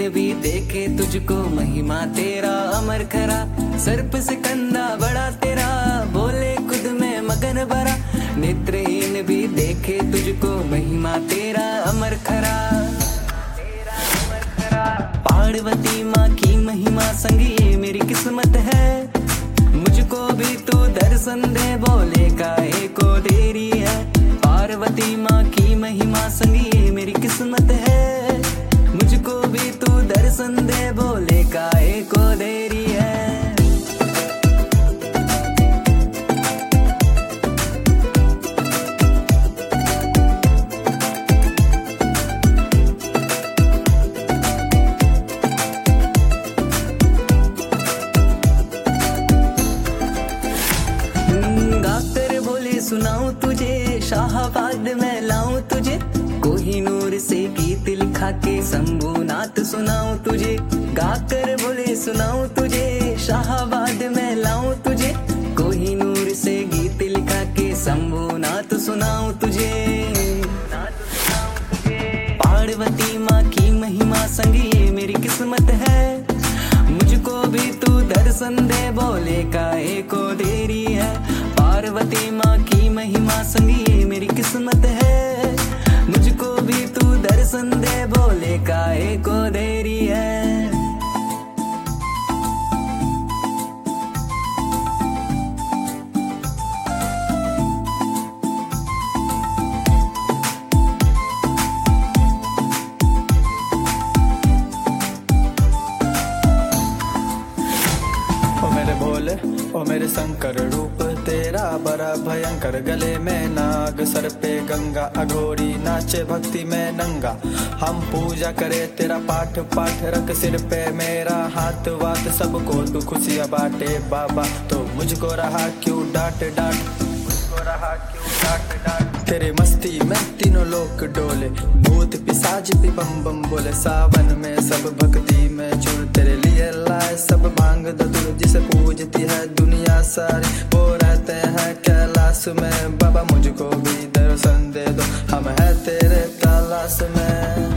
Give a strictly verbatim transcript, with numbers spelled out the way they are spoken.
नेत्रहीन भी देखे तुझको, महिमा तेरा अमर खरा। सर्प से कंधा बड़ा तेरा, बोले खुद में मगन भरा। नेत्रहीन भी देखे तुझको, महिमा तेरा अमर खरा। पार्वती माँ की महिमा संग ये मेरी किस्मत है। मुझको भी तू दर्शन दे, बोले काहे को देरी है। पार्वती माँ की महिमा संग ये मेरी किस्मत है। मुझको भी तू दर्शन दे, बोले काहे को देरी है। सुनाऊं तुझे शाहबाद में लाऊं तुझे, कोहिनूर से गीत लिखा के शंभुनाथ सुनाऊं तुझे। गाकर बोले सुनाऊं तुझे शाहबाद में लाऊं तुझे, कोहिनूर से गीत लिखा के शंभुनाथ सुनाऊं तुझे। पार्वती माँ की महिमा संग ये मेरी किस्मत है। मुझको भी तू दर्शन दे, बोले काहे को देरी है। पार्वती माँ की महिमा संग ये मेरी किस्मत है। मुझको भी तू दर्शन दे, बोले काहे को देरी है। भोले ओ मेरे शंकर रूप तेरा बड़ा भयंकर। गले में नाग सर पे गंगा, अघोरी नाचे भक्ति में नंगा। हम पूजा करे तेरा पाठ पाठ, रख सिर पे मेरा हाथ वात। सबको तू खुशियाँ बांटे बाबा, तो मुझको रहा क्यों डांट डांट। मुझको रहा क्यों डांट डांट। तेरे मस्ती में तीनों लोग डोले, भूत पिशाच भी बम बम बोले। सावन में सब भक्ति में चूर, तेरे लिए लाए सब भांग धतूर। जिसे पूजती है दुनिया सारी, वो रहते हैं कैलाश में। बाबा मुझको भी दर्शन दे दो, हम है तेरे तलाश में।